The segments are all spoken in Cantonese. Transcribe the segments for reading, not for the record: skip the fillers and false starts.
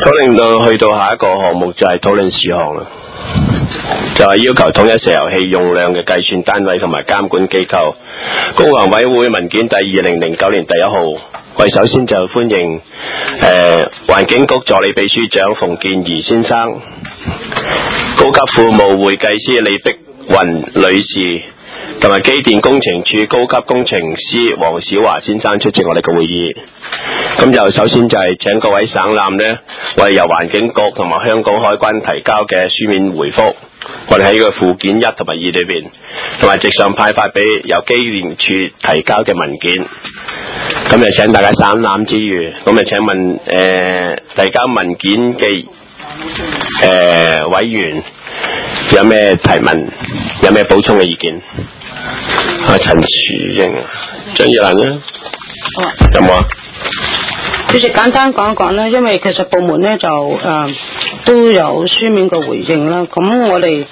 討論到去到下一個項目就係討論事項啦，就係要求統一石油氣用量嘅計算單位同埋監管機構。工環委會文件第2009年第1號，我哋首先就歡迎環境局助理秘書長馮建儀先生，高級庫務會計師李碧雲女士，同埋機電工程處高級工程師黃小華先生出席我哋嘅會議。咁就首先就係請各位省覽呢，我哋由環境局同埋香港海關提交嘅書面回覆，我哋喺呢個附件1同埋2裏邊，同埋直上派發俾由機電處提交嘅文件。咁就請大家省覽之餘，咁就請問提交文件嘅委員有咩提問，有咩補充嘅意見？陳樹英、張宇蘭呢？有冇啊？ 主席簡單講一講啦，因為其實部門咧就都有書面嘅回應啦。咁我哋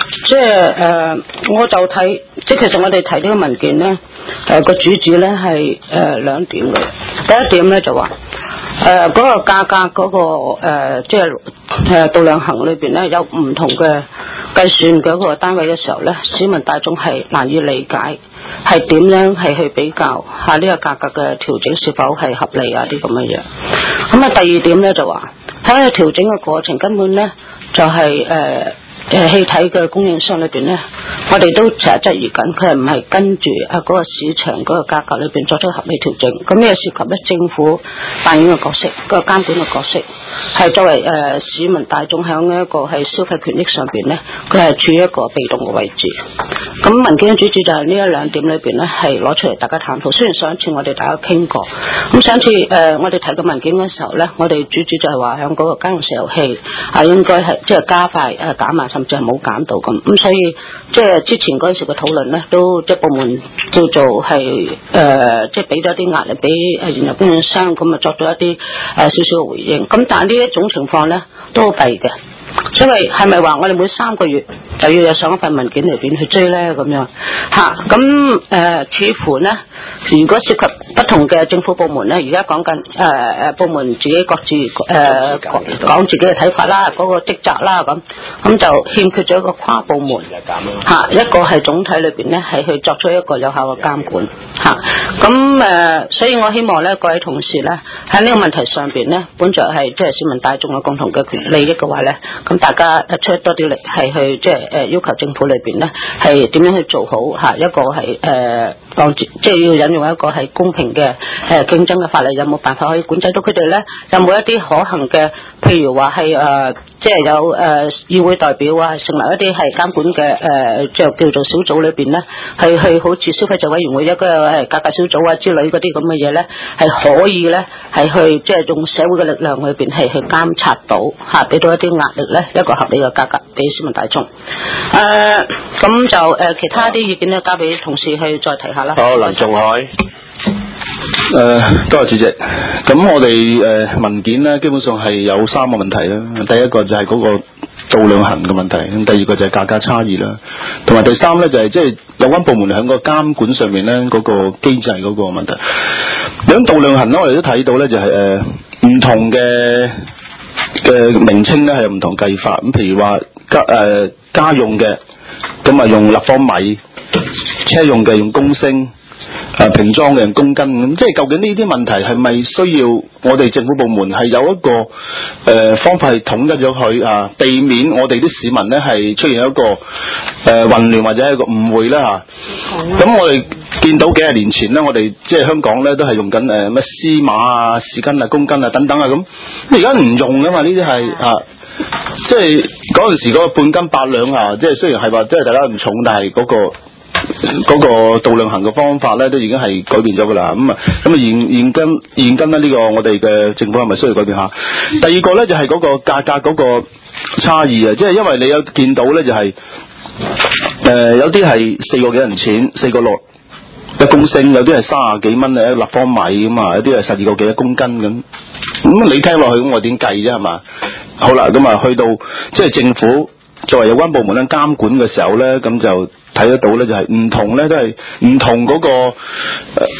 我就睇，即係其實我哋睇呢個文件咧，個主旨咧係2點嘅。第一點咧就話嗰個價格嗰個度量衡裏邊咧有唔同嘅計算嗰個單位嘅時候咧，市民大眾係難以理解。係點樣係去比較下呢個價格嘅調整是否係合理啊啲咁嘅嘢。咁啊第二點咧就話喺個調整嘅過程根本咧就係氣體嘅供應商裏邊咧，我哋都成日質疑緊佢係唔係跟住嗰個市場嗰個價格裏邊作出合理調整。咁呢個涉及咧政府扮演嘅角色，嗰個監管嘅角色係作為市民大眾響一個係消費權益上邊咧，佢係處於一個被動嘅位置。咁文件嘅主旨就係呢2點裏邊咧係攞出嚟大家探討。雖然上一次我哋大家傾過，咁上一次我哋睇個文件嘅時候咧，我哋主旨就係話響嗰個家用石油氣應該係即係加快減慢，甚至係冇減到咁。所以即係之前嗰陣時嘅討論咧，都即係部門叫做係即係俾咗啲壓力俾原油供應商，咁啊作咗一啲少少嘅回應。咁但係呢一種情況咧都好弊嘅。因為係咪話我哋每3個月就要有上一份文件嚟邊去追咧咁樣咁似乎咧，如果涉及不同嘅政府部門咧，而家講緊部門自己各自講自己嘅睇法啦，嗰個職責啦咁就欠缺咗一個跨部門一個係總體裏邊咧係去作出一個有效嘅監管所以我希望咧各位同事咧喺呢個問題上邊咧，本着係即係市民大眾嘅共同嘅利益嘅話咧，咁大家出多啲力係去即係要求政府裏邊咧係點樣去做好一個係即係要引用一個係公平嘅競爭嘅法例，有冇辦法可以管制到佢哋咧？有冇一啲可行嘅，譬如話係即係有議會代表啊，成立一啲係監管嘅即係叫做小組裏邊咧，係去好似消費者委員會一個價格小組啊之類嗰啲咁嘅嘢咧，係可以咧係去即係用社會嘅力量裏邊係去監察到俾到一啲壓力咧，一個合理嘅價格俾市民大眾。咁就其他啲意見咧交俾同事去再提下啦。 好，林仲海。 多謝主席。咁我哋文件咧基本上係有3個問題啦。第一個就係嗰個度量衡嘅問題，咁第二個就係價格差異啦，同埋第3咧就係即係有關部門喺個監管上面咧嗰個機制嗰個問題。咁度量衡咧我哋都睇到咧就係唔同嘅名稱咧係有唔同計法。咁譬如話家用嘅咁啊用立方米，車用嘅用公升，瓶裝嘅用公斤。咁即係究竟呢啲問題係咪需要我哋政府部門係有一個方法係統一咗佢避免我哋啲市民咧係出現一個混亂或者係一個誤會啦咁我哋見到幾廿年前咧，我哋即係香港咧都係用緊咩司碼啊、士斤啊、公斤啊等等咁而家唔用噶嘛，呢啲係即係嗰陣時嗰個半斤8兩即係雖然係話即係大家唔重，但係嗰個度量衡嘅方法咧都已經係改變咗噶啦。咁現今咧呢個我哋嘅政府係咪需要改變下？第二個咧就係嗰個價格嗰個差異即係因為你有見到咧就係有啲係4個幾銀錢，4個6一公升，有啲係30幾蚊一立方米咁有啲係12個幾一公斤咁。咁你聽落去咁我點計啫係嘛？好啦，咁去到即係政府作為有關部門咧監管嘅時候咧，咁就睇得到咧就係唔同咧都係唔同嗰個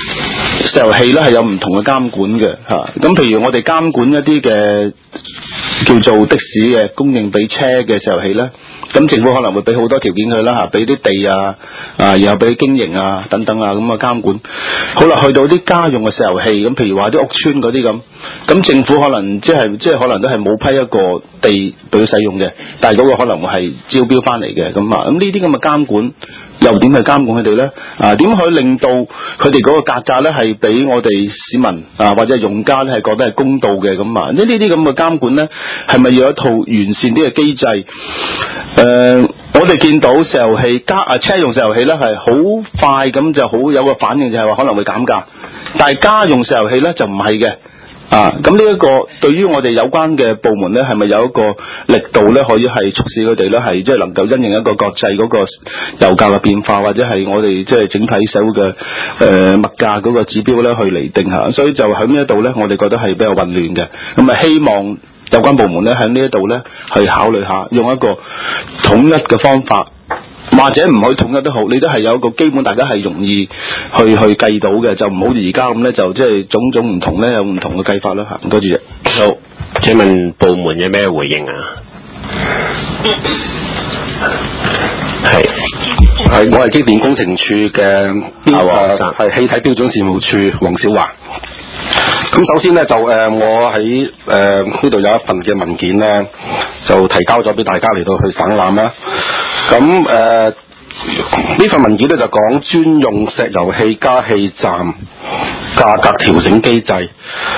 石油氣咧係有唔同嘅監管嘅咁譬如我哋監管一啲嘅叫做的士嘅供應俾車嘅石油氣咧，咁政府可能會俾好多條件佢啦嚇，俾啲地啊，然後俾經營啊等等啊咁嘅監管。好啦，去到啲家用嘅石油氣，咁譬如話啲屋村嗰啲咁政府可能即係可能都係冇批一個地俾佢使用嘅，但係嗰個可能會係招標翻嚟嘅咁啊，咁呢啲咁嘅監管又點去監管佢哋咧？點去令到佢哋嗰個價格咧係俾我哋市民或者係用家咧係覺得係公道嘅咁啊？呢啲咁嘅監管咧係咪要有一套完善啲嘅機制？我哋見到石油氣車用石油氣咧係好快咁就好有個反應，就係話可能會減價，但係家用石油氣咧就唔係嘅。咁呢一個對於我哋有關嘅部門咧，係咪有一個力度咧，可以係促使佢哋咧係即係能夠因應一個國際嗰個油價嘅變化，或者係我哋即係整體社會嘅物價嗰個指標咧去釐定下。所以就喺呢一度咧，我哋覺得係比較混亂嘅。咁啊，希望有關部門咧喺呢一度咧去考慮下，用一個統一嘅方法。或者唔可以統一都好，你都係有一個基本，大家係容易去計到嘅，就唔好而家咁咧，就即係種種唔同咧，有唔同嘅計法啦嚇。唔該主席。 好，請問部門有咩回應啊？ 係我係機電工程處嘅係氣體標準事務處黃小華。咁首先咧就我喺呢度有一份嘅文件咧，就提交咗俾大家嚟到去省覽啦。咁呢份文件咧就講專用石油氣加氣站價格調整機制。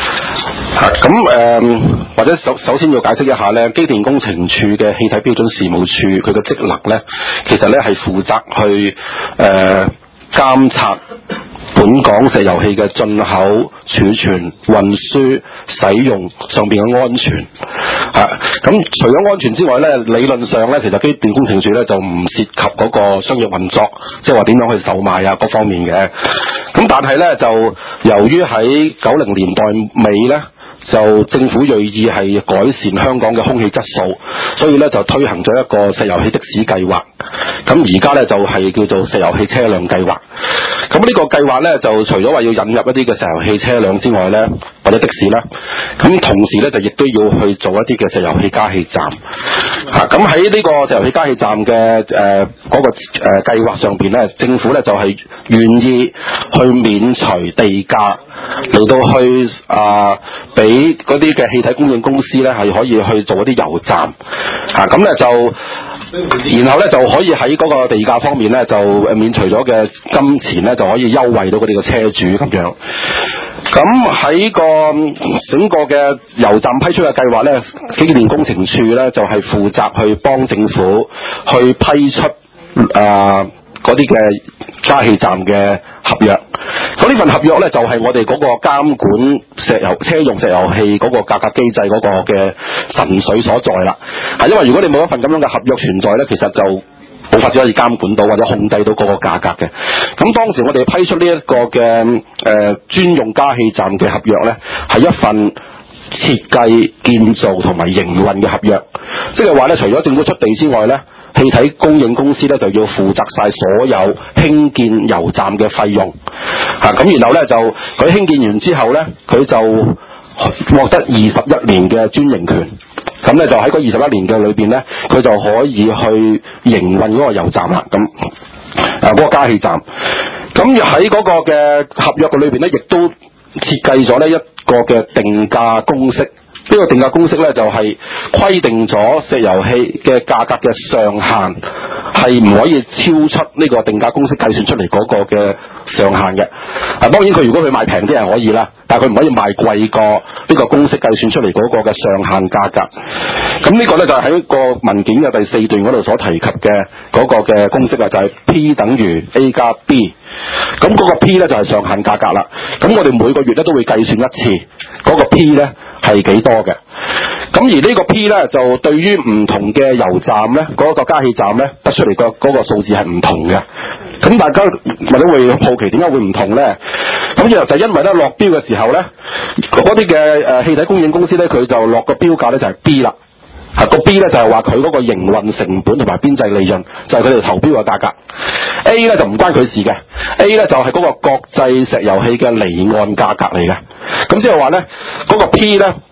或者首先要解釋一下咧，機電工程處嘅氣體標準事務處佢嘅職能咧，其實咧係負責去監察本港石油氣嘅進口、儲存、運輸、使用上邊嘅安全。咁除咗安全之外咧，理論上咧，其實機電工程處咧就唔涉及嗰個商業運作，即係話點樣去售賣各方面嘅。咁但係咧，就由於喺90年代尾咧，就政府銳意係改善香港嘅空氣質素，所以咧就推行咗一個石油氣的士計劃。咁而家咧就係叫做石油氣車輛計劃。咁呢個計劃咧就除咗話要引入一啲嘅石油氣車輛之外咧，或者的士啦，咁同時咧就亦都要去做一啲嘅石油氣加氣站。咁喺呢個石油氣加氣站嘅嗰個計劃上邊咧，政府咧就係願意去免除地價嚟到去俾嗰啲嘅氣體供應公司咧係可以去做一啲油站。咁咧就然後咧就可以喺嗰個地價方面咧就免除咗嘅金錢咧就可以優惠到佢哋嘅車主咁樣。咁喺個整個嘅油站批出嘅計劃咧，機電工程處咧就係負責去幫政府去批出嗰啲嘅加氣站嘅合約。咁呢份合約咧就係我哋嗰個監管車用石油氣嗰個價格機制嗰個嘅神髓所在啦。因為如果你冇一份咁樣嘅合約存在咧，其實就冇法子可以監管到或者控制到嗰個價格嘅。咁當時我哋批出呢一個嘅專用加氣站嘅合約咧，係一份設計、建造同埋營運嘅合約，即係話咧，除咗政府出地之外咧，氣體供應公司咧就要負責晒所有興建油站嘅費用。咁然後咧就佢興建完之後咧，佢就獲得21年嘅專營權。咁咧就喺嗰21年嘅裏邊咧，佢就可以去營運嗰個油站啦。咁嗰個加氣站，咁喺嗰個嘅合約嘅裏邊咧，亦都設計咗呢一個嘅定價公式。呢個定價公式咧就係規定咗石油氣嘅價格嘅上限係唔可以超出呢個定價公式計算出嚟嗰個嘅上限嘅。當然佢如果佢賣平啲係可以啦，但係佢唔可以賣貴過呢個公式計算出嚟嗰個嘅上限價格。咁呢個咧就係喺個文件嘅第4段嗰度所提及嘅嗰個嘅公式啊，就係 P 等於 A 加 B。咁嗰個 P 咧就係上限價格啦。咁我哋每個月咧都會計算一次嗰個 P 咧係幾多嘅。咁而呢個 P 咧就對於唔同嘅油站咧，嗰個加氣站咧得出嚟嗰個數字係唔同嘅。咁大家或者會好奇點解會唔同咧？咁就因為咧落標嘅時候咧，嗰啲嘅氣體供應公司咧佢就落個標價咧就係 B 啦。個 B 咧就係話佢嗰個營運成本同埋邊際利潤就係佢哋投標嘅價格。A 咧就唔關佢事嘅。A 咧就係嗰個國際石油氣嘅離岸價格嚟嘅。咁即係話咧嗰個 P 咧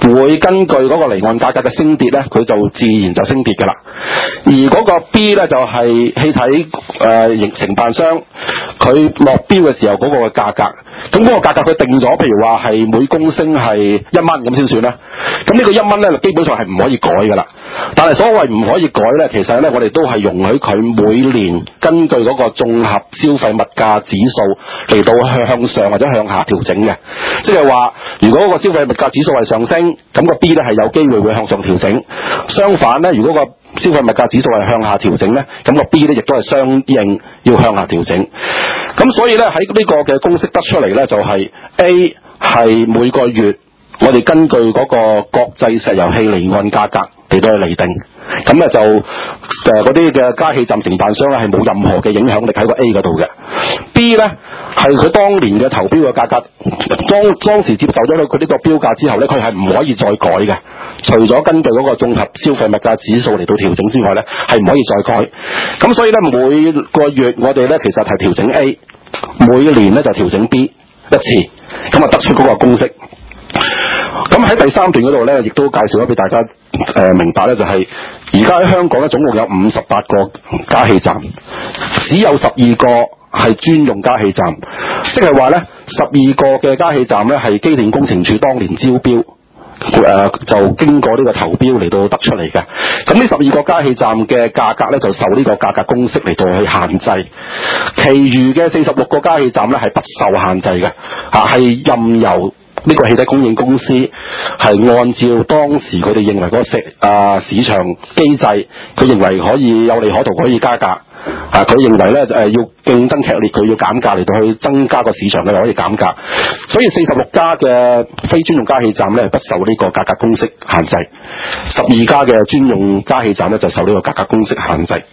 會根據嗰個離岸價格嘅升跌咧，佢就自然就升跌㗎啦。而嗰個 B 咧就係氣體承辦商佢落標嘅時候嗰個價格，咁嗰個價格佢定咗，譬如話係每公升係1蚊咁先算啦。咁呢個1蚊咧基本上係唔可以改㗎啦。但係所謂唔可以改咧，其實咧我哋都係容許佢每年根據嗰個綜合消費物價指數嚟到向上或者向下調整嘅。即係話，如果個消費物價指數係上升，咁個 B 咧係有機會會向上調整。相反咧，如果個消費物價指數係向下調整咧，咁個 B 咧亦都係相應要向下調整。咁所以咧喺呢個嘅公式得出嚟咧，就係 A 係每個月我哋根據嗰個國際石油氣離岸價格嚟到去釐定，咁咧就嗰啲嘅加氣站承辦商咧係冇任何嘅影響力喺個 A 嗰度嘅。B 咧係佢當年嘅投標嘅價格，當時接受咗佢呢個標價之後咧，佢係唔可以再改嘅。除咗根據嗰個綜合消費物價指數嚟到調整之外咧，係唔可以再改。咁所以咧每個月我哋咧其實係調整 A， 每年咧就調整 B 一次，咁啊得出嗰個公式。咁喺第三段嗰度咧，亦都介紹咗俾大家明白咧，就係而家喺香港咧總共有58個加氣站，只有12個係專用加氣站，即係話咧12個嘅加氣站咧係機電工程署當年招標。就經過呢個投標嚟到得出嚟嘅，咁呢12個加氣站嘅價格咧就受呢個價格公式嚟到去限制，其餘嘅46個加氣站咧係不受限制嘅，係任由呢個氣體供應公司係按照當時佢哋認為嗰個市場機制，佢認為可以有利可圖可以加價。佢認為咧要競爭劇烈，佢要減價嚟到去增加個市場咧，可以減價。所以46家嘅非專用加氣站咧不受呢個價格公式限制，12家嘅專用加氣站咧就受呢個價格公式限制。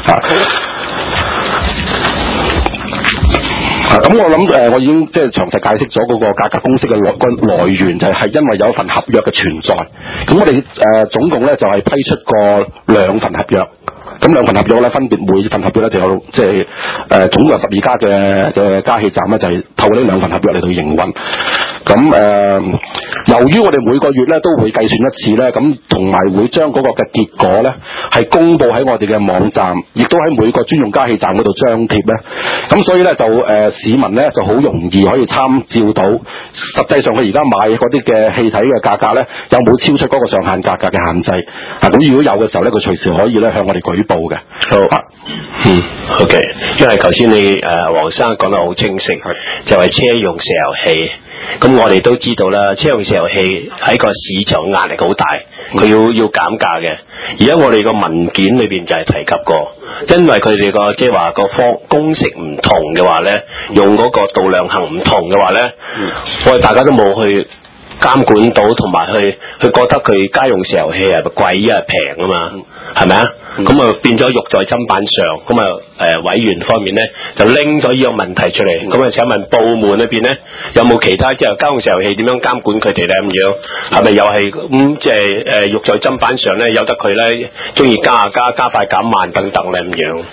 咁我諗我已經即係詳細解釋咗嗰個價格公式嘅來源，就係因為有一份合約嘅存在。咁我哋總共咧就係批出過2份合約。咁2份合約咧，分別每份合約咧就有即係總共有12家嘅加氣站咧，就係透過呢2份合約嚟到營運。咁由於我哋每個月咧都會計算一次咧，咁同埋會將嗰個嘅結果咧係公佈喺我哋嘅網站，亦都喺每個專用加氣站嗰度張貼咧。咁所以咧就市民咧就好容易可以參照到，實際上佢而家買嗰啲嘅氣體嘅價格咧有冇超出嗰個上限價格嘅限制。咁如果有嘅時候咧，佢隨時可以咧向我哋舉報嘅。 好，OK， 因為頭先你黃生講得好清晰，就係車用石油氣。咁我哋都知道啦，車用石油氣喺個市場壓力好大，佢要減價嘅。而家我哋個文件裏邊就係提及過，因為佢哋個即係話個公式唔同嘅話咧，用嗰個度量衡唔同嘅話咧，我哋大家都冇去監管到，同埋去覺得佢家用石油氣係貴一係平啊嘛，係咪啊？咁啊變咗肉在砧板上，咁啊委員方面咧就拎咗呢個問題出嚟，咁啊請問部門裏邊咧有冇其他即係家用石油氣點樣監管佢哋咧咁樣？係咪又係咁即係肉在砧板上咧，由得佢咧中意加快減慢等等咧咁樣？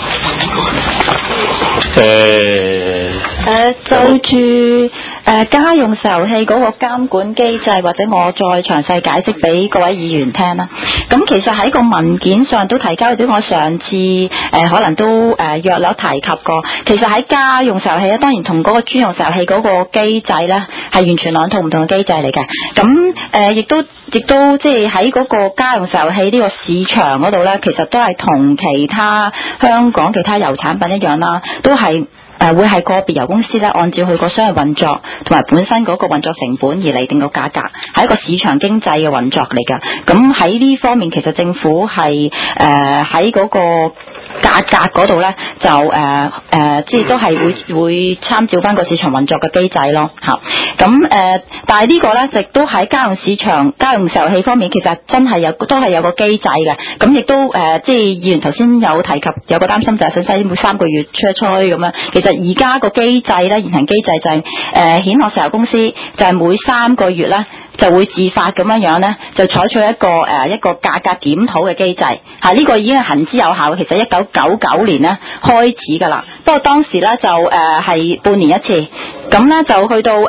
就住家用石油氣嗰個監管機制，或者我再詳細解釋俾各位議員聽啦。咁其實喺個文件上都提交咗，我上次可能都約略提及過。其實喺家用石油氣咧，當然同嗰個專用石油氣嗰個機制咧係完全兩套唔同嘅機制嚟嘅。咁亦都即係喺嗰個家用石油氣呢個市場嗰度咧，其實都係同其他香港其他油產品一樣啦，都係會係個別油公司咧，按照佢個商業運作同埋本身嗰個運作成本而嚟定個價格，係一個市場經濟嘅運作嚟㗎。咁喺呢方面，其實政府係喺嗰個價格嗰度咧，就即係都係會參照翻個市場運作嘅機制咯嚇。咁但係呢個咧，亦都喺家用市場、家用石油氣方面，其實真係都係有個機制嘅。咁亦都即係議員頭先有提及，有個擔心就係使每3個月吹一吹咁樣。其實而家個機制咧，現行機制就係蜆殼石油公司就係每3個月咧就會自發咁樣咧，就採取一個價格檢討嘅機制嚇，呢個已經係行之有效。其實1999年咧開始㗎啦，不過當時咧就係半年一次，咁咧就去到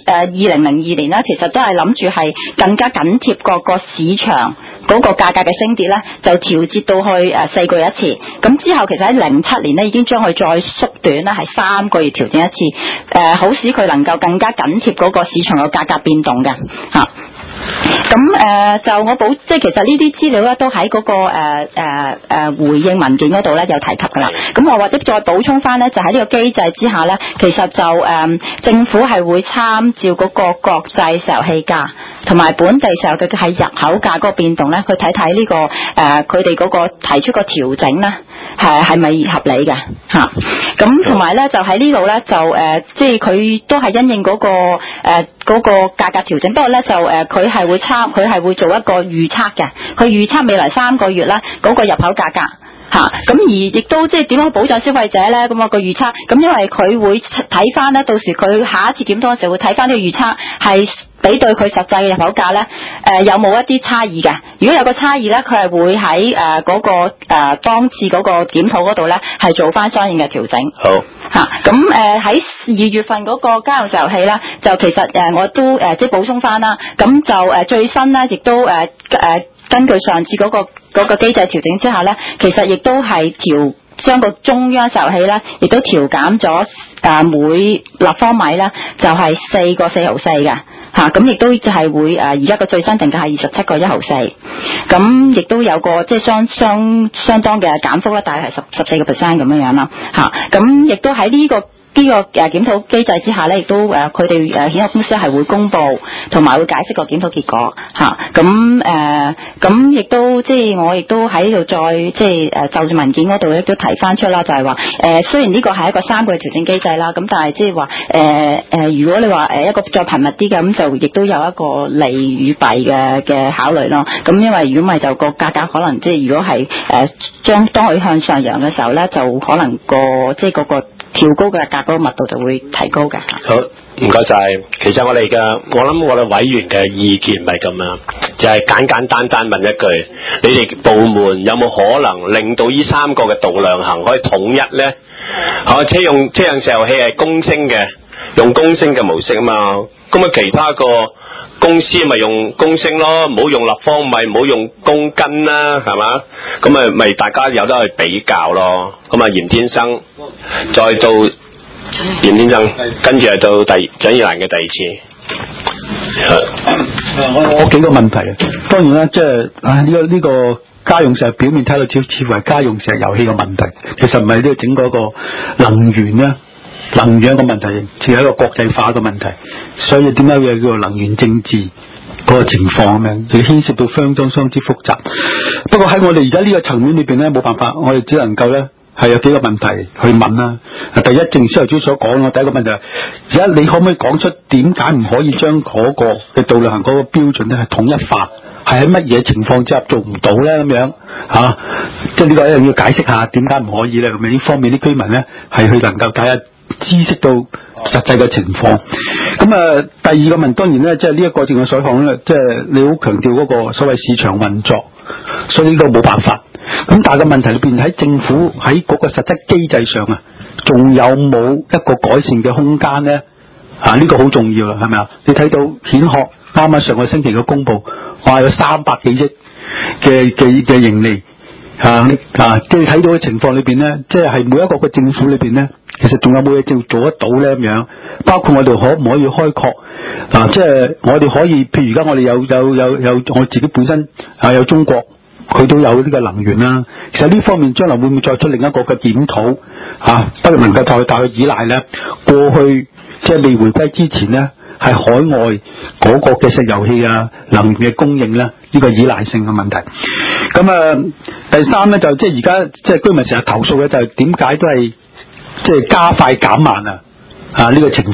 2002年咧，其實都係諗住係更加緊貼個市場嗰個價格嘅升跌咧，就調節到去4個月一次。咁之後其實喺07年咧已經將佢再縮短咧，係3個月調整一次，好使佢能夠更加緊貼嗰個市場嘅價格變動嘅嚇。咁就我即係其實呢啲資料咧都喺嗰個回應文件嗰度咧有提及㗎啦。咁我或者再補充翻咧，就喺呢個機制之下咧，其實就政府係會參照嗰個國際石油氣價同埋本地石油嘅係入口價嗰個變動咧，去睇睇呢個佢哋嗰個提出個調整咧係咪合理嘅嚇。咁同埋咧就喺呢度咧就即係佢都係因應嗰個價格調整，不過咧就佢係會做一個預測嘅，佢預測未來3個月咧嗰個入口價格嚇，咁而亦都即係點樣保障消費者咧？咁個預測，咁因為佢會睇翻咧，到時佢下一次檢討嘅時候會睇翻呢個預測係比對佢實際嘅入口價咧，有冇一啲差異嘅？如果有個差異咧，佢係會喺嗰個當次嗰個檢討嗰度咧係做翻相應嘅調整。 好嚇，咁喺2月份嗰個家用石油氣咧，就其實我都即係補充翻啦，咁就最新咧亦都根據上次嗰個機制調整之下咧，其實亦都係將個中央石油氣咧，亦都調減咗每立方米咧就係4個4毫4嘅嚇，咁亦都就係會而家個最新定價係27個1毫4，咁亦都有個即係相當嘅減幅啦，大概係14% 咁樣啦嚇，咁亦都喺呢個檢討機制之下咧，亦都佢哋蜆殼公司係會公佈同埋會解釋個檢討結果嚇。咁亦都即係我亦都喺度再即係就住文件嗰度咧都提翻出啦，就係話雖然呢個係一個3個月調整機制啦，咁但係即係話如果你話一個再頻密啲嘅，咁就亦都有一個利與弊嘅考慮咯。咁因為如果唔係就個價格可能即係如果係當佢向上揚嘅時候咧，就可能即係嗰個調高嘅價格密度就會提高嘅。 好，唔該晒。其實我諗我哋委員嘅意見唔係咁樣，就係簡單問一句：你哋部門有冇可能令到呢3個嘅度量衡可以統一咧？車用石油氣係公升嘅，用公升嘅模式啊嘛。咁其他個公司咪用公升咯，唔好用立方米，唔好用公斤啦，係嘛？咁咪大家有得去比較咯。咁嚴天生，再到嚴天生，跟住到蔣以蘭嘅第2次。 我幾個問題啊，當然啦，即係呢個家用石油表面睇到似乎係家用石油氣嘅問題，其實唔係呢個整嗰個能源咧。能源一個問題，似係一個國際化嘅問題，所以點解會有叫做能源政治嗰個情況咁樣，就牽涉到相當之複雜。不過喺我哋而家呢個層面裏邊咧，冇辦法，我哋只能夠咧係有幾個問題去問啦。第一，正司頭先所講，我第一個問題係，而家你可唔可以講出點解唔可以將嗰個嘅度量衡嗰個標準咧係統一化？係喺乜嘢情況之下做唔到咧？咁樣嚇，即係呢個一定要解釋下點解唔可以咧？咁樣呢方面啲居民咧係去能夠睇下。知識到實際嘅情況，咁第二個問當然咧，即係呢一個正我所講咧，即係你好強調嗰個所謂市場運作，所以呢個冇辦法。咁但係個問題裏邊喺政府喺嗰個實質機制上啊，仲有冇一個改善嘅空間咧？呢個好重要啦，係咪啊？你睇到蜆殼啱啱上個星期嘅公佈，話有300幾億嘅盈利。即係睇到嘅情況裏邊咧，即係每一個嘅政府裏邊咧，其實仲有冇嘢做得到咧咁樣？包括我哋可唔可以開拓即係我哋可以，譬如而家我哋有我自己本身有中國，佢都有呢個能源啦。其實呢方面將來會唔會再出另一個嘅檢討不能夠太去依賴咧？過去即係未回歸之前咧，係海外嗰個嘅石油氣能源嘅供應咧，呢個依賴性嘅問題。咁第三咧就即係而家即係居民成日投訴嘅就係點解都係即係加快減慢呢個情況，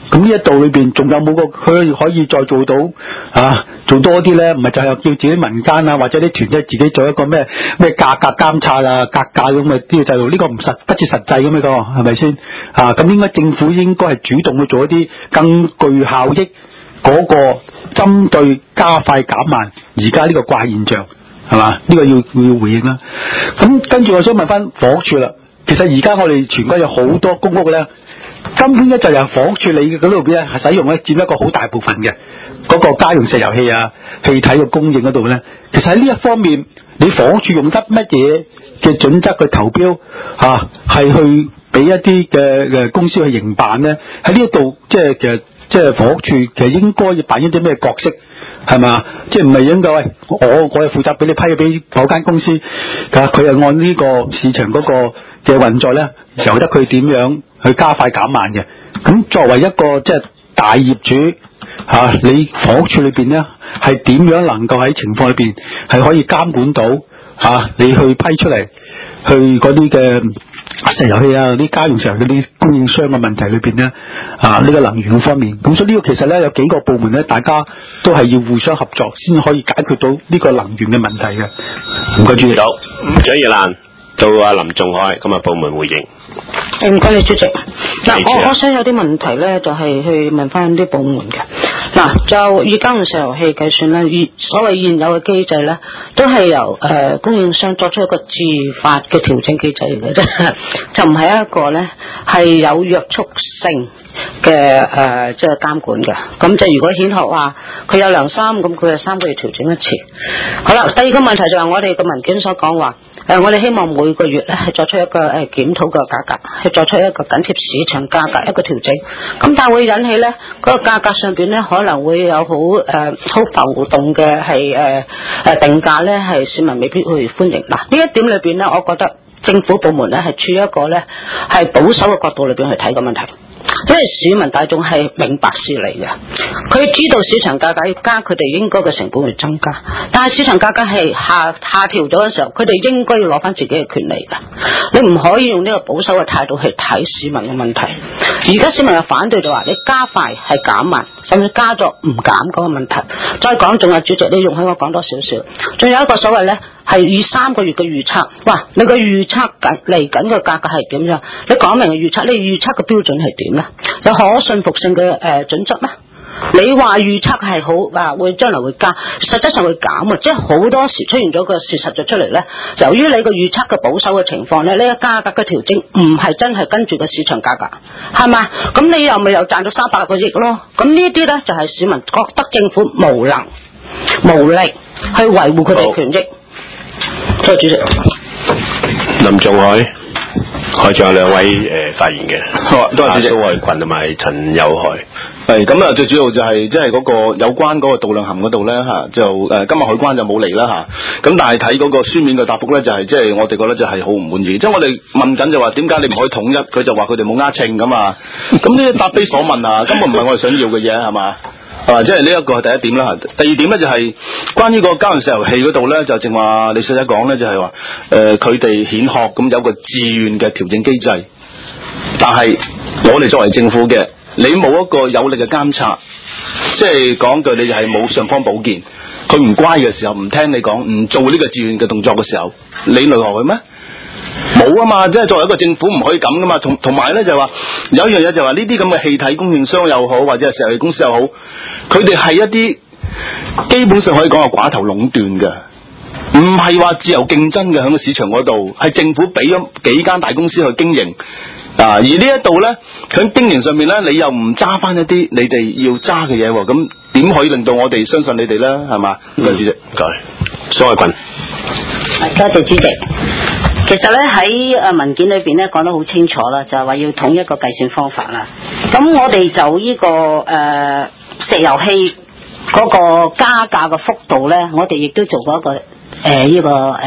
咁呢一度裏邊仲有冇個佢可以再做到做多啲咧？唔係就係叫自己民間啊或者啲團體自己做一個咩價格監察啊格價咁嘅啲制度，呢個不切實際咁樣個係咪先？咁應該政府應該係主動去做一啲更具效益嗰個針對加快減慢而家呢個怪現象係嘛？呢個要回應啦。咁跟住我想問翻房屋處啦，其實而家我哋全國有好多公屋咧。根本咧就由房屋處理嗰度邊咧係使用咧佔一個好大部分嘅嗰個家用石油氣啊氣體嘅供應嗰度咧，其實喺呢一方面，你房屋處用得乜嘢嘅準則去投標係去俾一啲嘅公司去營辦咧？喺呢一度即係房屋處其實應該要扮演啲咩角色係嘛？即係唔係應該喂我係負責俾你批俾某間公司，佢係按呢個市場嗰個嘅運作咧，由得佢點樣去加快減慢嘅。咁作為一個即係大業主你房屋處裏邊咧係點樣能夠喺情況裏邊係可以監管到你去批出嚟去嗰啲嘅石油氣啊啲家用石油嗰啲供應商嘅問題裏邊咧呢個能源方面，咁所以呢個其實咧有幾個部門咧大家都係要互相合作先可以解決到呢個能源嘅問題嘅。唔該主席。 好，蔣耀蘭到阿林仲海咁部門回應。 唔該你主席。我想有啲問題咧，就係去問翻啲部門嘅。就以家用石油氣計算咧，所謂現有嘅機制咧，都係由供應商作出一個自發嘅調整機制嚟嘅啫，就唔係一個咧係有約束性嘅即係監管嘅。咁就如果顯學話佢有良心，咁佢係3個月調整一次。好啦，第二個問題就係我哋嘅文件所講話。我哋希望每個月咧係作出一個檢討嘅價格，係作出一個緊貼市場價格一個調整。咁但係會引起咧嗰個價格上邊咧可能會有好浮動嘅係定價咧，係市民未必會歡迎。呢一點裏邊咧，我覺得政府部門咧係處於一個咧係保守嘅角度裏邊去睇個問題。因為市民大眾係明白事理嘅，佢知道市場價格要加，佢哋應該嘅成本會增加。但係市場價格係下調咗嘅時候，佢哋應該要攞翻自己嘅權利㗎。你唔可以用呢個保守嘅態度去睇市民嘅問題。而家市民又反對就話你加快係減慢，甚至加咗唔減嗰個問題。再講，仲有主席，你容許我講多少少？仲有一個所謂咧係以3個月嘅預測，哇！你個預測嚟緊嘅價格係點樣？你講明嘅預測，你預測嘅標準係點咧？有可信服性嘅準則咩？你話預測係好會將來會加，實際上會減啊！即係好多時出現咗個事實就出嚟咧。由於你個預測嘅保守嘅情況咧，呢個價格嘅調整唔係真係跟住個市場價格，係嘛？咁你又咪又賺到300個億咯？咁呢啲咧就係市民覺得政府無能無力去維護佢哋權益。多謝主席。 林仲海，仲有2位發言嘅。 好，多謝主席。 蘇偉群同埋陳友海。 係咁啊！最主要就係即係嗰個有關嗰個度量衡嗰度咧就今日海關就冇嚟啦咁但係睇嗰個書面嘅答覆咧，就係即係我哋覺得就係好唔滿意。即係我哋問緊就話點解你唔可以統一？佢就話佢哋冇呃秤咁啊！咁呢啲答非所問根本唔係我哋想要嘅嘢係嘛？即係呢一個係第一點啦。第二點咧就係關於個家用石油氣嗰度咧，就正話你細細講咧，就係話佢哋顯學咁有個自願嘅調整機制，但係我哋作為政府嘅。你冇一個有力嘅監察，即係講句你係冇尚方寶劍，佢唔乖嘅時候，唔聽你講，唔做呢個自願嘅動作嘅時候，你奈何佢咩？冇啊嘛，即係作為一個政府唔可以咁噶嘛。同埋咧就話有一樣嘢就話呢啲咁嘅氣體供應商又好，或者係石油氣公司又好，佢哋係一啲基本上可以講係寡頭壟斷嘅，唔係話自由競爭嘅喺個市場嗰度，係政府俾咗幾間大公司去經營。而呢一度咧，喺經營上面咧，你又唔揸翻一啲你哋要揸嘅嘢喎，咁點可以令到我哋相信你哋咧？係嘛？唔該主席，唔該。蘇偉群， 多謝主席。其實咧喺文件裏邊咧講得好清楚啦，就係話要統一個計算方法啦。咁我哋就呢個石油氣嗰個加價嘅幅度咧，我哋亦都做過一個呢個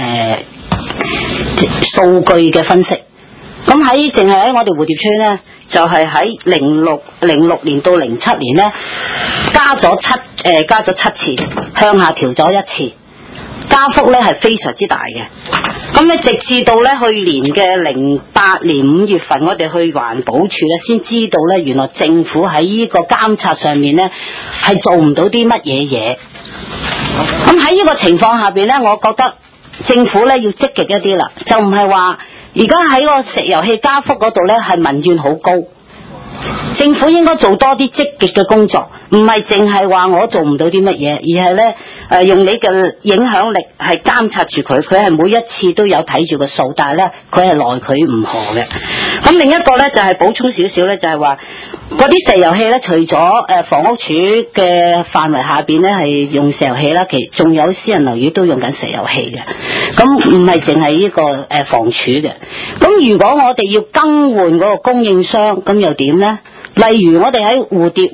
數據嘅分析。咁淨係喺我哋蝴蝶村咧，就係喺06年到07年咧，加咗7次，向下調咗1次。 加幅咧係非常之大嘅。咁咧直至到咧去年嘅08年5月份，我哋去環保署咧先知道咧，原來政府喺呢個監察上面咧係做唔到啲乜嘢嘢。咁喺呢個情況下邊咧，我覺得政府咧要積極一啲啦，就唔係話而家喺個石油氣加幅嗰度咧係民怨好高。政府應該做多啲積極嘅工作，唔係淨係話我做唔到啲乜嘢，而係咧用你嘅影響力係監察住佢，佢係每一次都有睇住個數，但係咧佢係奈佢唔何嘅。咁另一個咧就係補充少少咧，就係話嗰啲石油氣咧，除咗房屋署嘅範圍下邊咧係用石油氣啦，其實仲有私人樓宇都用緊石油氣嘅，咁唔係淨係呢個房署嘅。咁如果我哋要更換嗰個供應商，咁又點咧？例如我哋喺湖景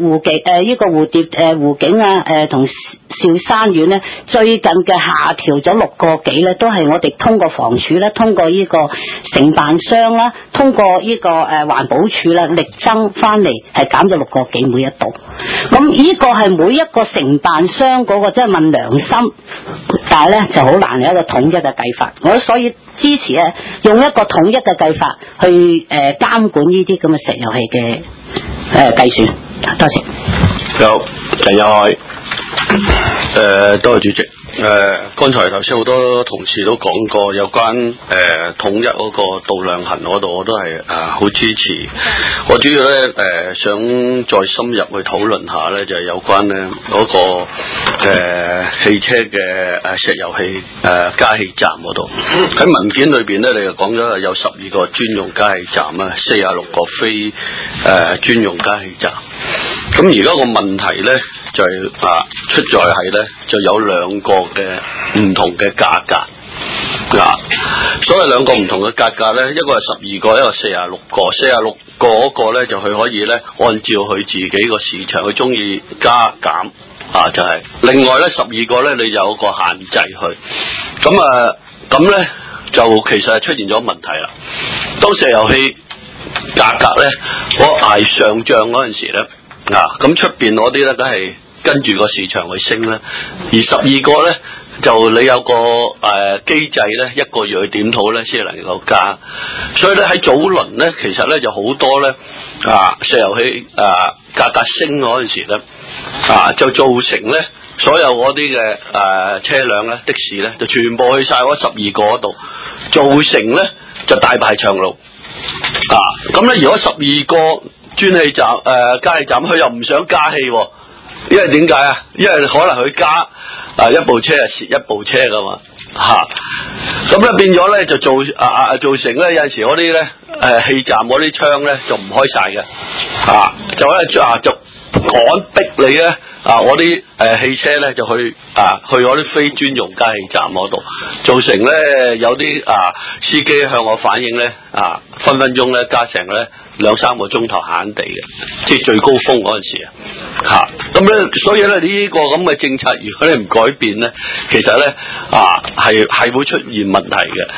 啊，同兆山苑咧，最近嘅下調咗6個幾咧，都係我哋通過房署咧，通過呢個承辦商啦，通過呢個環保署啦，力爭翻嚟係減咗6個幾每一度。咁呢個係每一個承辦商嗰個即係問良心，但係咧就好難有一個統一嘅計法。我所以支持咧用一個統一嘅計法去監管呢啲咁嘅石油氣嘅計算。多謝。 有陳友凱。多謝主席。剛才頭先好多同事都講過有關統一嗰個度量衡嗰度，我都係好支持。我主要咧想再深入去討論下咧，就係有關咧嗰個汽車嘅石油氣加氣站嗰度。喺文件裏邊咧，你就講咗有12個專用加氣站啊，46個非專用加氣站。咁而家個問題咧就係出在係咧就有2個嘅唔同嘅價格。所謂2個唔同嘅價格咧，一個係12個，一個46個。46個嗰個咧就佢可以咧按照佢自己個市場，佢中意加減就係、是。另外咧12個咧你有個限制去。咁咧就其實係出現咗問題啦。當石油氣價格咧我捱上漲嗰陣時咧，咁出邊嗰啲咧都係跟住個市場去升啦，而12個咧就你有個機制咧，一個月去檢討咧先能夠加。所以咧喺早輪咧，其實咧就好多咧石油氣價格升嗰陣時咧就造成咧所有嗰啲嘅車輛咧的士咧就全部去晒嗰12個嗰度，造成咧就大排長龍。咁咧如果12個專氣站加氣站，佢又唔想加氣喎。因為點解啊？因為可能佢加一部車係蝕一部車噶嘛，咁咧變咗咧就造成咧有陣時嗰啲咧氣站嗰啲窗咧就唔開晒嘅，就趕逼你咧我啲汽車咧就去嗰啲非專用加氣站嗰度，造成咧有啲司機向我反映咧分分鐘咧加成咧2-3個鐘頭閒地嘅，即係最高峰嗰陣時咁咧，所以咧呢個咁嘅政策，如果你唔改變咧，其實咧係會出現問題嘅，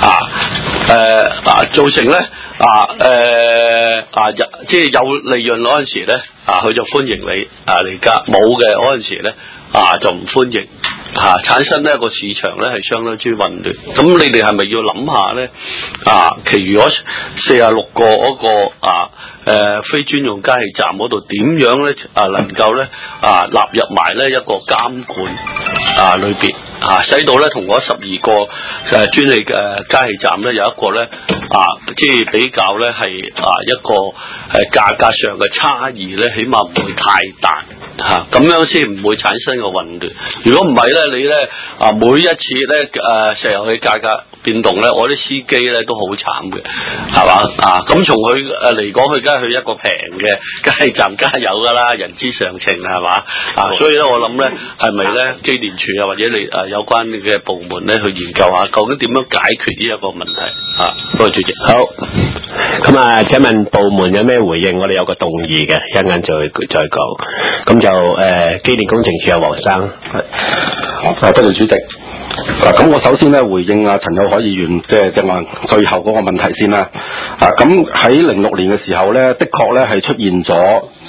造成咧即係有利潤嗰陣時咧佢就歡迎你嚟加，冇嘅嗰陣時咧就唔歡迎，產生呢個市場咧係相當之混亂。咁你哋係咪要諗下咧？其餘嗰46個嗰個非專用加氣站嗰度點樣咧能夠咧納入埋咧一個監管裏邊使到咧同嗰12個專利嘅加氣站咧有一個咧即係比較咧係一個價格上嘅差異咧，起碼唔會太大。咁樣先唔會產生個混亂。如果唔係咧，你咧每一次咧石油氣價格變動咧，我啲司機咧都好慘嘅，係嘛？咁從佢嚟講，佢梗係去一個平嘅加氣站加油噶啦，人之常情係嘛？所以咧，我諗咧係咪咧機電署或者你有關嘅部門咧去研究下，究竟點樣解決呢一個問題？多謝主席。 好，咁請問部門有咩回應？我哋有個動議嘅，一陣間再講。咁就機電工程署有黃生。 多謝主席。咁我首先咧回應陳友凱議員即係話最後嗰個問題先啦。咁喺06年嘅時候咧，的確咧係出現咗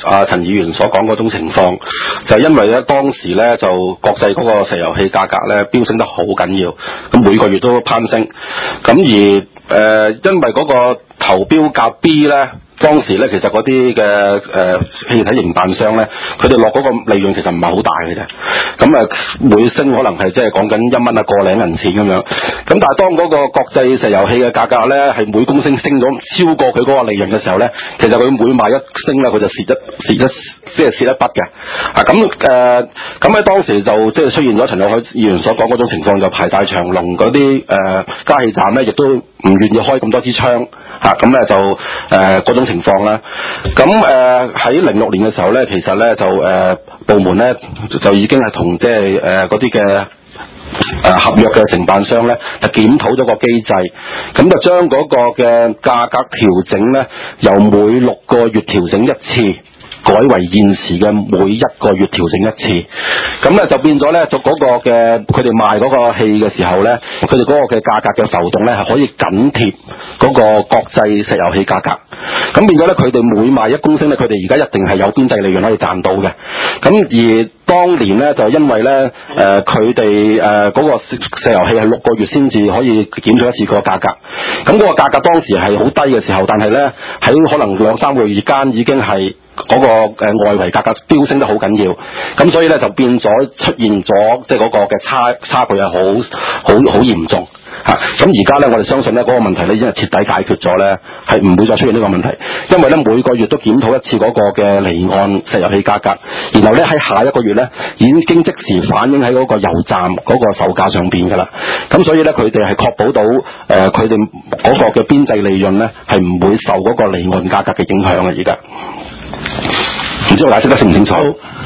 陳議員所講嗰種情況，就係因為咧當時咧就國際嗰個石油氣價格咧飆升得好緊要，咁每個月都攀升，咁而因為嗰個投標價 B 咧。當時咧，其實嗰啲嘅氣體營辦商咧，佢哋落嗰個利潤其實唔係好大嘅啫。咁每升可能係即係講緊1蚊啊，個零銀錢咁樣。咁但係當嗰個國際石油氣嘅價格咧係每公升升咗超過佢嗰個利潤嘅時候咧，其實佢每賣一升咧，佢就蝕一筆嘅。咁喺當時就即係出現咗陳友凱議員所講嗰種情況，就排大長龍嗰啲加氣站咧，亦都唔願意開咁多支槍咁咧就嗰種情況啦。咁喺06年嘅時候咧，其實咧就部門咧就已經係同即係嗰啲嘅合約嘅承辦商咧，就檢討咗個機制，咁就將嗰個嘅價格調整咧，由每6個月調整一次，改為現時嘅每1個月調整一次，咁咧就變咗咧，就嗰個嘅佢哋賣嗰個氣嘅時候咧，佢哋嗰個嘅價格嘅浮動咧係可以緊貼嗰個國際石油氣價格，咁變咗咧佢哋每賣1公升咧，佢哋而家一定係有邊際利潤可以賺到嘅，咁而當年咧就因為咧佢哋嗰個石油氣係6個月先至可以檢討一次個價格，咁嗰個價格當時係好低嘅時候，但係咧喺可能2-3個月間已經係嗰個外圍價格飆升得好緊要，咁所以咧就變咗出現咗即係嗰個嘅差距係好嚴重嚇。咁而家咧我哋相信咧嗰個問題咧已經係徹底解決咗咧，係唔會再出現呢個問題，因為咧每個月都檢討一次嗰個嘅離岸石油氣價格，然後咧喺下一個月咧已經即時反映喺嗰個油站嗰個售價上邊㗎啦。咁所以咧佢哋係確保到佢哋嗰個嘅邊際利潤咧係唔會受嗰個離岸價格嘅影響嘅。而家唔知我解釋得清唔清楚？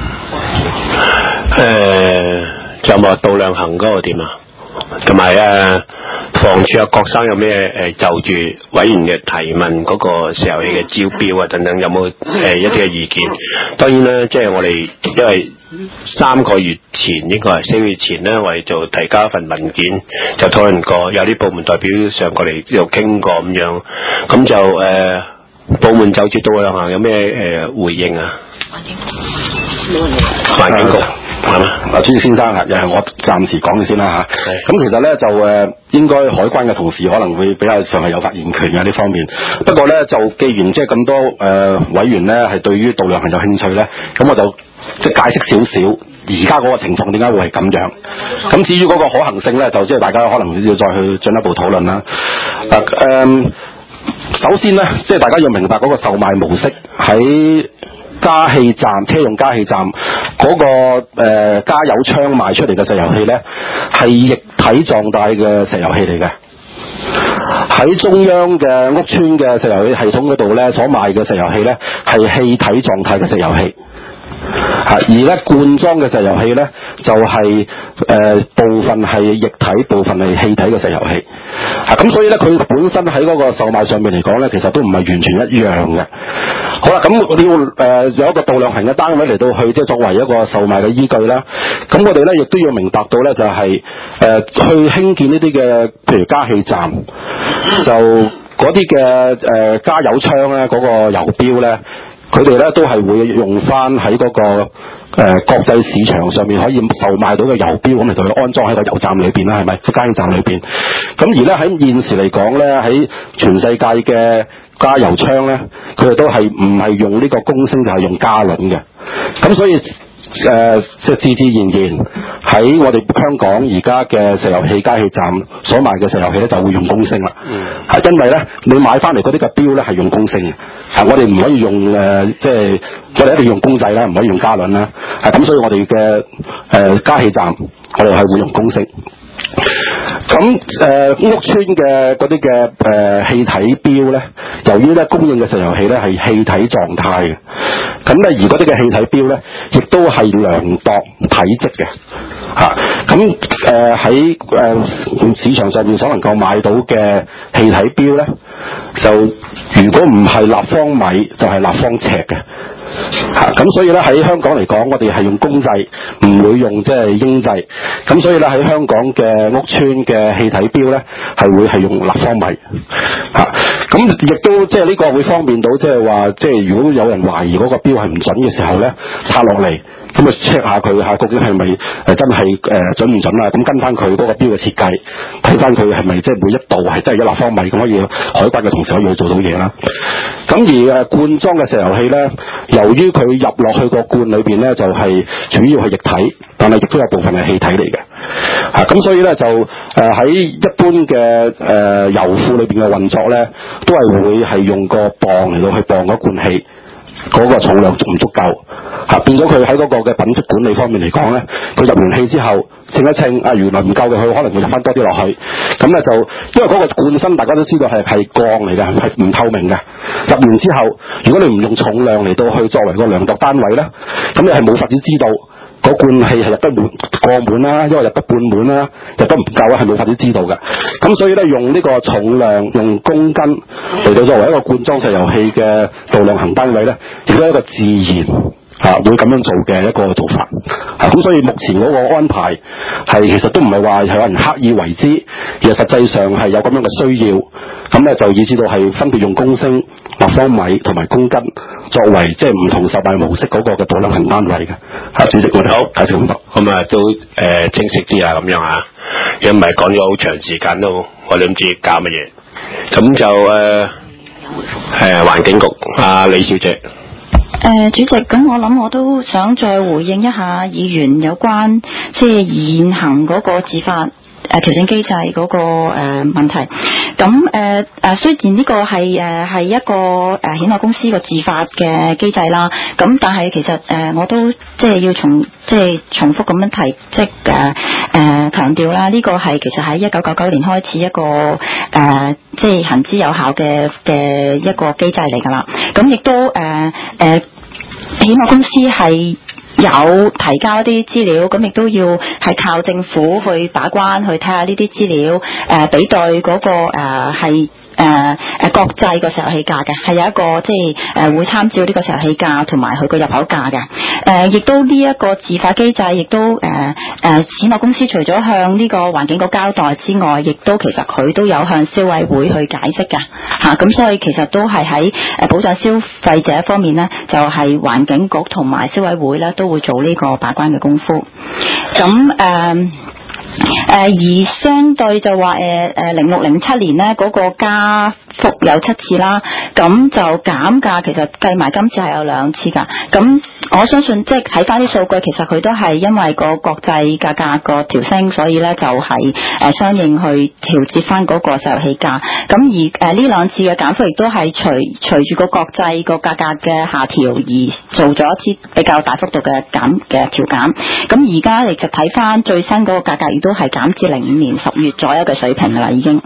仲有冇度量衡嗰個點啊？同埋房署郭生有咩就住委員嘅提問嗰個石油氣嘅招標啊等等，有冇一啲嘅意見？當然啦，即係我哋因為3個月前應該係4個月前咧，我哋就提交一份文件就討論過，有啲部門代表上過嚟又傾過咁樣，咁就部門就住度量衡有咩回應啊？環境局係嘛？ 朱先生又係我暫時講嘅先啦嚇。咁其實咧就應該海關嘅同事可能會比較上係有發言權嘅呢方面。不過咧就既然即係咁多委員咧係對於度量衡有興趣咧，咁我就即係解釋少少而家嗰個情況點解會係咁樣。咁至於嗰個可行性咧，就即係大家可能要再去進一步討論啦。首先咧，即係大家要明白嗰個售賣模式喺加氣站、車用加氣站嗰個加油槍賣出嚟嘅石油氣咧，係液體狀態嘅石油氣嚟嘅。喺中央嘅屋邨嘅石油氣系統嗰度咧，所賣嘅石油氣咧係氣體狀態嘅石油氣。而咧罐裝嘅石油氣咧就係部分係液體，部分係氣體嘅石油氣。咁所以咧佢本身喺嗰個售賣上面嚟講咧，其實都唔係完全一樣嘅。好啦，咁你要有一個度量衡嘅單位嚟到去即係作為一個售賣嘅依據啦。咁我哋咧亦都要明白到咧就係去興建呢啲嘅譬如加氣站，就嗰啲嘅加油槍咧嗰個油標咧。佢哋咧都係會用翻喺嗰個國際市場上面可以售賣到嘅油標咁嚟到去安裝喺個油站裏邊啦，係咪？個加氣站裏邊。咁而咧喺現時嚟講咧，喺全世界嘅加油槍咧，佢哋都係唔係用呢個公升就係用加侖嘅。咁所以即係自然喺我哋香港而家嘅石油氣加氣站所賣嘅石油氣咧就會用公升啦。係因為咧你買翻嚟嗰啲嘅標咧係用公升嘅，我哋唔可以用即係我哋一定要用公制啦，唔可以用加侖啦。咁所以我哋嘅加氣站我哋係會用公升。咁屋邨嘅嗰啲嘅氣體標咧，由於咧供應嘅石油氣咧係氣體狀態嘅，咁咧而嗰啲嘅氣體標咧，亦都係量度體積嘅嚇。咁喺市場上面所能夠買到嘅氣體標咧，就如果唔係立方米，就係立方尺嘅。 咁所以咧喺香港嚟講，我哋係用公制，唔會用即係英制。咁所以咧喺香港嘅屋邨嘅氣體錶咧，係會係用立方米。咁亦都即係呢個會方便到即係話，即係如果有人懷疑嗰個錶係唔準嘅時候咧，拆落嚟。咁啊 check 下佢究竟係咪真係準唔準啊？咁跟翻佢嗰個錶嘅設計，睇翻佢係咪即係每一度係真係1立方米咁，可以海關嘅同事可以去做到嘢啦。咁而罐裝嘅石油氣咧，由於佢入落去個罐裏邊咧，就係主要係液體，但係亦都有部分係氣體嚟嘅。咁所以咧就喺一般嘅油庫裏邊嘅運作咧，都係會係用個磅嚟到去磅嗰罐氣。嗰個重量足唔足夠？變咗佢喺嗰個嘅品質管理方面嚟講咧，佢入完氣之後稱一稱，原來唔夠嘅，佢可能會入翻多啲落去。咁咧就因為嗰個罐身大家都知道係鋼嚟嘅，係唔透明嘅。入完之後，如果你唔用重量嚟到去作為個量度單位咧，咁你係冇法子知道嗰罐氣係入得過滿啦，因為入得半滿啦，入得唔夠啊，係冇法子知道嘅。咁所以咧，用呢個重量用公斤嚟到作為一個罐裝石油氣嘅度量衡單位咧，亦都係一個自然會咁樣做嘅一個做法。咁所以目前嗰個安排係其實都唔係話係有人刻意為之，而係實際上係有咁樣嘅需要。咁咧就以至到係分別用公升、立方米同埋公斤作為即係唔同售賣模式嗰個嘅度量衡單位嘅。主席，我哋好解釋咁多。 咁啊都清晰啲啊咁樣啊，因為講咗好長時間都我哋唔知搞乜嘢。咁就環境局李小姐。 主席，咁我諗我都想再回應一下議員有關即係現行嗰個自發調整機制嗰個問題。咁雖然呢個係一個險惡公司個自發嘅機制啦，咁但係其實我都即係要重複咁樣提，即係強調啦，呢個係其實喺1999年開始一個即係行之有效嘅一個機制嚟㗎啦。咁亦都險惡公司係有提交一啲資料，咁亦都要係靠政府去把關，去睇下呢啲資料，比對嗰個係國際個石油氣價嘅，係有一個即係會參照呢個石油氣價同埋佢個入口價嘅。亦都呢一個自發機制，亦都險惡公司除咗向呢個環境局交代之外，亦都其實佢都有向消委會去解釋嘅嚇。咁所以其實都係喺保障消費者方面呢，就係環境局同埋消委會呢都會做呢個把關嘅功夫。咁而相對就話0607年呢嗰個加幅有7次啦，咁就減價其實計埋今次係有2次㗎。咁我相信即係睇翻啲數據，其實佢都係因為個國際價格個調升，所以咧就係相應去調節翻嗰個石油氣價。咁而呢2次嘅減幅亦都係隨住個國際個價格嘅下調而做咗一次比較大幅度嘅調減。咁而家你就睇翻最新嗰個價格，亦都係減至05年10月左右嘅水平㗎啦，已經。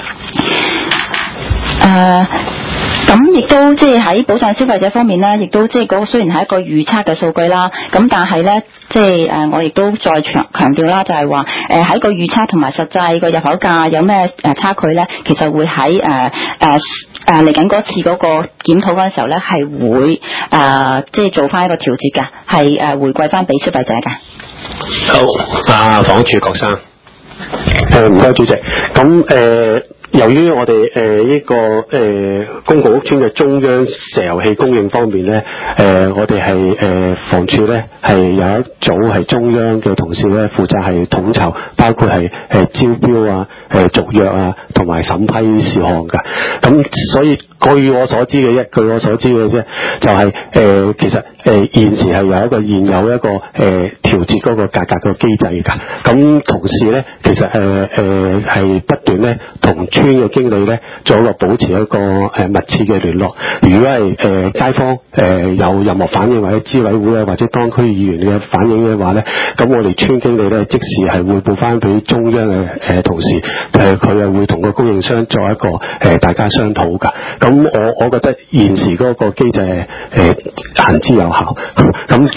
咁亦都即係喺保障消費者方面咧，亦都即係嗰個雖然係一個預測嘅數據啦，咁但係咧即係我亦都再強調啦，就係話喺個預測同埋實際個入口價有咩差距咧，其實會喺嚟緊嗰次嗰個檢討嗰陣時候咧，係會即係做翻一個調節嘅，係回饋翻俾消費者嘅。 好，房署郭生。 唔該主席。咁由於我哋呢個公共屋邨嘅中央石油氣供應方面咧，我哋係房署咧係有一組係中央嘅同事咧負責係統籌，包括係招標啊、續約啊同埋審批事項㗎。咁所以據我所知嘅啫，就係其實現時係有一個調節嗰個價格嘅機制㗎。咁同時咧，其實係不斷咧同村嘅經理咧做一個保持一個密切嘅聯絡。如果係街坊有任何反應，或者支委會啊或者當區議員嘅反應嘅話咧，咁我哋村經理咧即時係匯報翻俾中央嘅同事，佢又會同個供應商作一個大家商討㗎。咁我覺得現時嗰個機制係行之有效。咁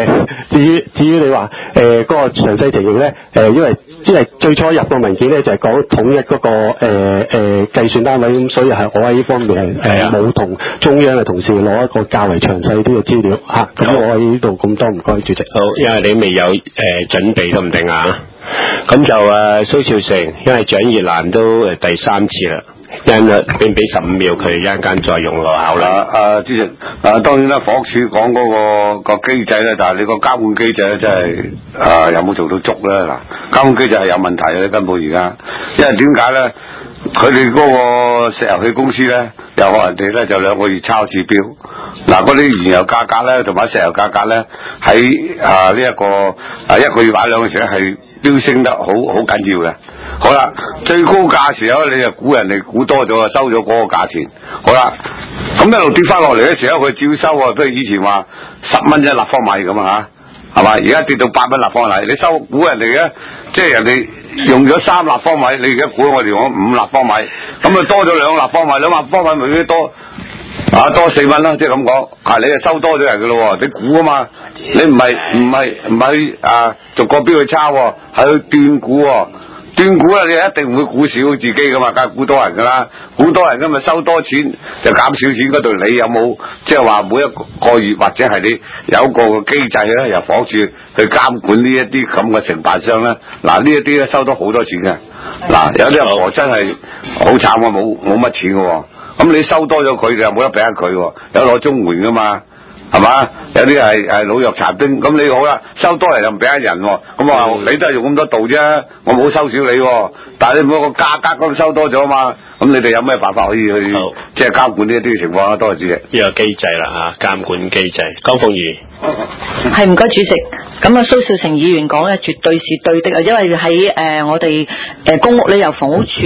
至於你話嗰個詳細情形咧，因為最初入個文件咧就係講講統一嗰個計算單位，咁所以係我喺呢方面係冇同中央嘅同事攞一個較為詳細啲嘅資料嚇。咁我喺呢度咁多，唔該主席。 好，因為你未有準備都唔定啊。咁就蘇兆成，因為蔣熱蘭都第3次啦。俾15秒佢，一陣間再用落考啦。 主席，當然啦，房屋署講嗰個機制咧，但係你個監管機制咧，真係有冇做到足咧？嗱，監管機制係有問題嘅，根本而家，因為點解咧？佢哋嗰個石油氣公司咧，又學人哋咧就2個月抄指標。嗱，嗰啲原油價格咧，同埋石油價格咧，喺呢一個1個月或者2個月咧係飆升得好緊要嘅。好啦，最高價時候你就估人哋估多咗啊，收咗嗰個價錢。好啦，咁一路跌翻落嚟嘅時候，佢照收啊，譬如以前話10蚊一立方米咁啊嚇，係嘛？而家跌到8蚊立方米，你收估人哋嘅，即係人哋用咗3立方米，你而家估我哋用咗5立方米，咁啊多咗2立方米，2立方米咪多4蚊啦，即係咁講。你就收多咗人嘅咯，你估啊嘛，你唔係逐個標去抄，係去斷估。斷估啦，你一定唔會估少自己噶嘛，梗係估多人噶啦，估多人咁咪收多錢就減少錢嗰度，你有冇即係話每一個月或者係你有個機制咧，由房署去監管呢一啲咁嘅承辦商咧？嗱，呢一啲咧收多好多錢嘅，嗱，有啲阿婆真係好慘啊，冇乜錢嘅，咁你收多咗佢，你又冇得俾佢，有攞綜援噶嘛？係嘛？有啲係老弱殘兵，咁你好啦，收多嚟又唔俾人，咁我話你都係用咁多度啫，我冇收少你，但係你每個價格嗰度收多咗啊嘛，咁你哋有咩辦法可以去即係監管呢一啲情況啊？多謝主席。 呢個機制啦嚇，監管機制。江鳳儀。 係唔該主席。咁蘇兆成議員講咧，絕對是對的啊，因為喺我哋公屋咧，由房屋處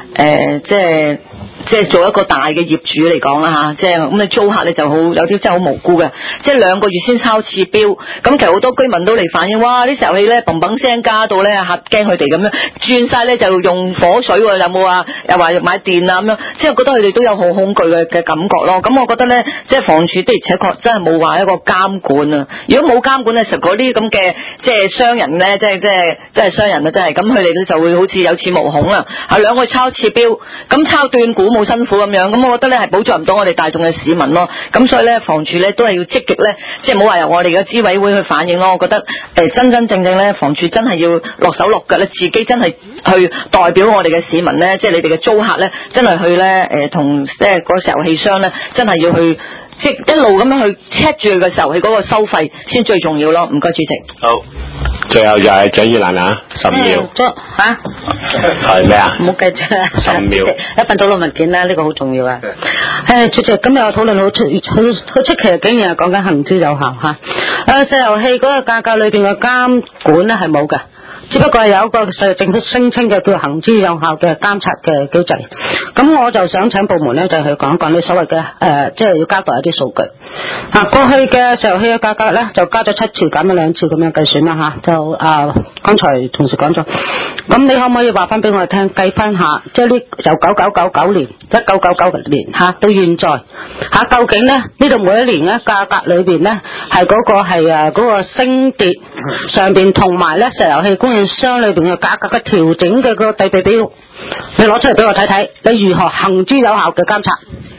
即係做一個大嘅業主嚟講啦吓，即係咁你租客你就好有啲真係好無辜嘅，即係2個月先抄次標，咁其實好多居民都嚟反映，哇！啲石油氣咧砰砰聲加到咧嚇驚佢哋咁樣，轉晒咧就用火水喎，有冇啊？又話買電啊咁樣，即係覺得佢哋都有好恐懼嘅感覺咯。咁我覺得咧，即係房署的而且確真係冇話一個監管啊。如果冇監管咧，實嗰啲咁嘅即係商人咧，即係商人啊，真係咁佢哋咧就會好似有恃無恐啦。2個月抄次標，咁抄斷估冇辛苦咁樣，咁我覺得咧係保障唔到我哋大眾嘅市民咯。咁所以咧，房署咧都係要積極咧，即係唔好話由我哋嘅資委會去反映咯。我覺得真真正正咧，房署真係要落手落腳咧，自己真係去代表我哋嘅市民咧，即係你哋嘅租客咧，真係去咧同即係個石油氣商咧，真係要去即係一路咁樣去 check 住佢嘅石油氣嗰個收費先最重要咯。唔該主席。好。 最後就係蔣熱蘭啊，15秒。係咩啊？ 唔好計住啦。 15秒。 一份討論文件啦，呢個好重要啊。主席，今日我討論好出奇，竟然係講緊行之有效嚇。石油氣嗰個價格裏邊嘅監管咧係冇嘅。只不過係有一個政府聲稱嘅叫行之有效嘅監察嘅機制，咁我就想請部門咧就去講一講呢所謂嘅即係要交代一啲數據。過去嘅石油氣嘅價格咧就加咗7次，減咗2次咁樣計算啦嚇。就剛才同事講咗，咁你可唔可以話翻俾我哋聽，計翻下，即係呢由1999年、1999年到現在究竟咧呢度每一年咧價格裏邊咧係嗰個升跌上邊同埋咧石油氣供應商裏邊嘅價格嘅調整嘅個對比表，你攞出嚟俾我睇睇，你如何行之有效嘅監察，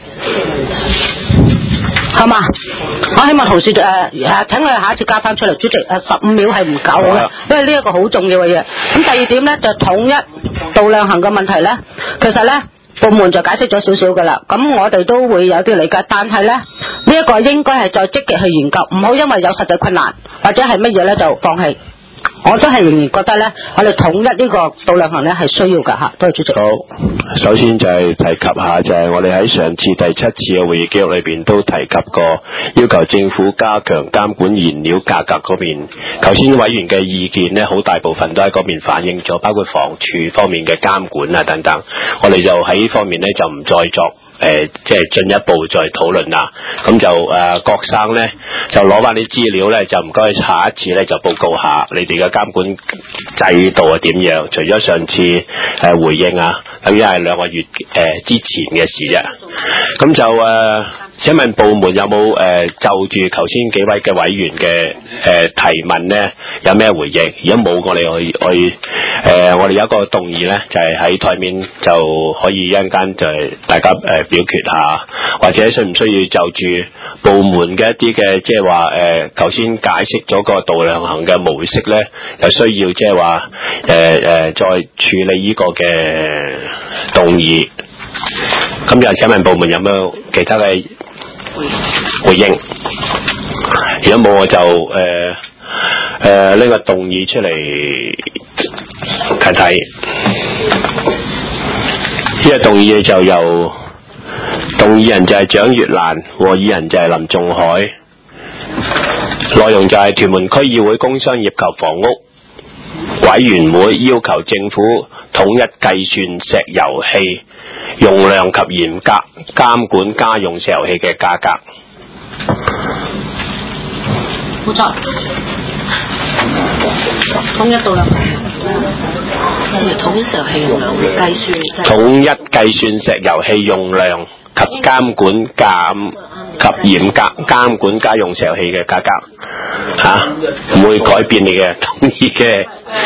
好嘛？我希望同事請你下一次加翻出嚟，主席15秒係唔夠嘅，因為呢一個好重要嘅嘢。咁第二點咧就統一度量衡嘅問題咧，其實咧部門就解釋咗少少噶啦，咁我哋都會有啲理解，但係咧呢一個應該係再積極去研究，唔好因為有實際困難或者係乜嘢咧就放棄。我都係仍然覺得咧，我哋統一呢個度量衡咧係需要㗎嚇。多謝主席。 好，首先就係提及下，就係我哋喺上次第7次嘅會議記錄裏邊都提及過，要求政府加強監管燃料價格嗰邊。頭先委員嘅意見咧，好大部分都喺嗰邊反映咗，包括房署方面嘅監管啊等等。我哋就喺呢方面咧就唔再作即係進一步再討論啦。咁就郭生咧就攞翻啲資料咧，就唔該下一次咧就報告下你哋嘅監管制度係點樣？除咗上次回應啊，咁因為2個月之前嘅事啫。咁就請問部門有冇就住頭先幾位嘅委員嘅提問咧，有咩回應？如果冇，我哋我哋有一個動議咧，就係喺台面就可以一陣間就係大家表決下，或者需唔需要就住部門嘅一啲嘅即係話頭先解釋咗個度量衡嘅模式咧，有需要即係話再處理呢個嘅動議。咁就請問部門有冇其他嘅回應？如果冇，我就呢個動議出嚟睇睇。呢個動議就由動議人就係蔣月蘭，和議人就係林仲海。內容就係屯門區議會工商業及房屋委員會要求政府統一計算石油氣用量及嚴格監管家用石油氣嘅價格。 冇錯，統一度量，統一石油氣用量計算， 統一計算石油氣用量及監管及嚴格監管家用石油氣嘅價格，唔會改變你嘅統一嘅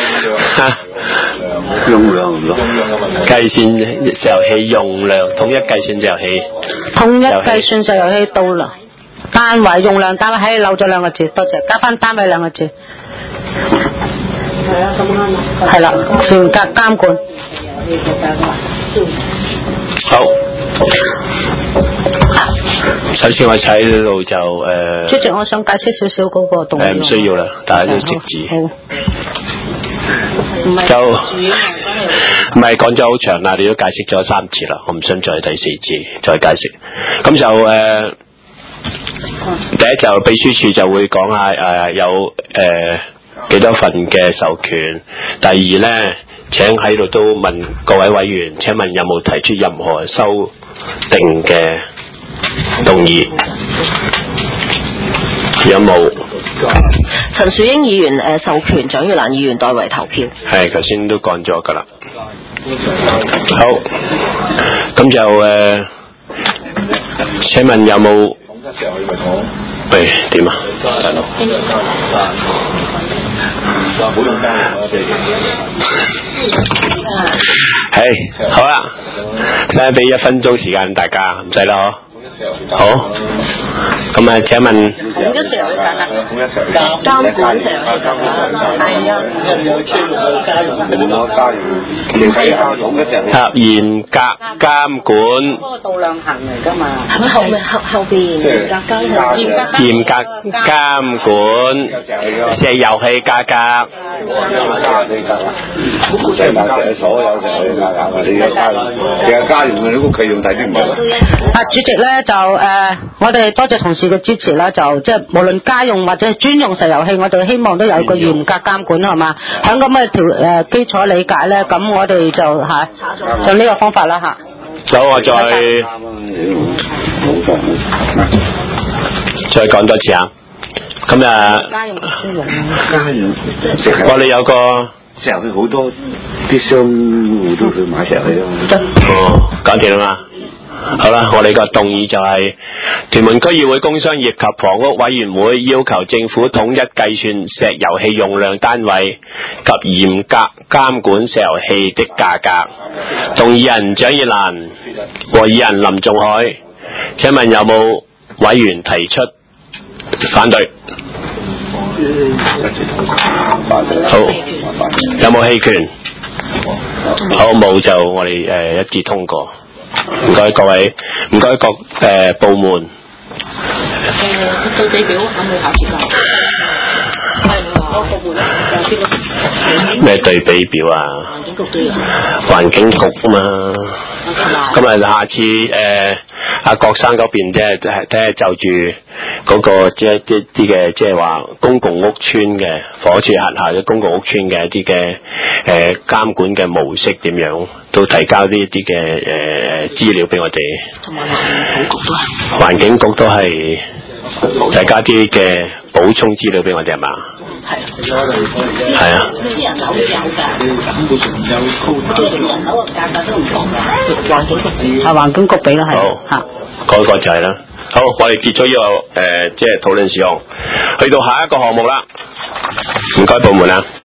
用量計算石油氣用量，統一計算石油氣， 統一計算石油氣度量單位用量單位，喺漏咗兩個字，多謝，加翻單位兩個字。係啊，咁啱啊。係啦，嚴格監管。 好。首先我喺呢度就主席，我想解釋少少嗰個動議。 唔需要啦，大家都識字。 好。 就唔係講咗好長啦，你都解釋咗3次啦，我唔想再第4次再解釋。咁就第一就秘書處就會講下有幾多份嘅授權。第二呢，請喺度都問各位委員，請問有冇提出任何修訂嘅動議？有冇？ 陳樹英議員授權蔣月蘭議員代為投票。 係，頭先都講咗㗎啦。好，咁就請問有冇？喂，點啊？係，好啦，再俾1分鐘時間大家，唔使啦嗬。好。咁啊，請問統一石油氣價格，監管石油氣價格，係啊， 嚴格監管。 嗰個度量衡嚟㗎嘛，後邊嚴格監管石油氣價格。 所有石油氣價格，你嘅家用嘅，你屋企用睇啲唔係。 主席咧就我哋多謝同事嘅支持啦，就即係無論家用或者係專用石油氣，我哋希望都有個嚴格監管係嘛。喺咁嘅基礎理解咧，咁我哋就用呢個方法啦嚇。 好，我再講多次啊。咁家用專用我哋有個石油氣好多啲商戶都去買石油氣咯。 講掂啦嘛。好啦，我哋個動議就係屯門區議會工商業及房屋委員會要求政府統一計算石油氣用量單位及嚴格監管石油氣的價格。動議人蔣月蘭和議人林仲海，請問有冇委員提出反對？好，有冇棄權？好，冇就我哋一致通過。唔該各位，唔該各部門。對比表有冇考試㗎？係部門咧，咩對比表啊？環境局都有。環境局啊嘛。咁啊，下次阿郭生嗰邊即係睇下就住嗰個即係啲嘅即係話公共屋邨嘅房署轄下嘅公共屋邨嘅一啲嘅監管嘅模式點樣，都提交呢啲嘅資料俾我哋。同埋環境局都係提交啲嘅補充資料俾我哋係嘛？係啊。私人樓都有㗎。私人樓嘅價格都唔同㗎。環境局係環境局俾啦，係嚇。嗰個就係啦。 好，我哋結束呢個即係討論事項，去到下一個項目啦。唔該部門啊。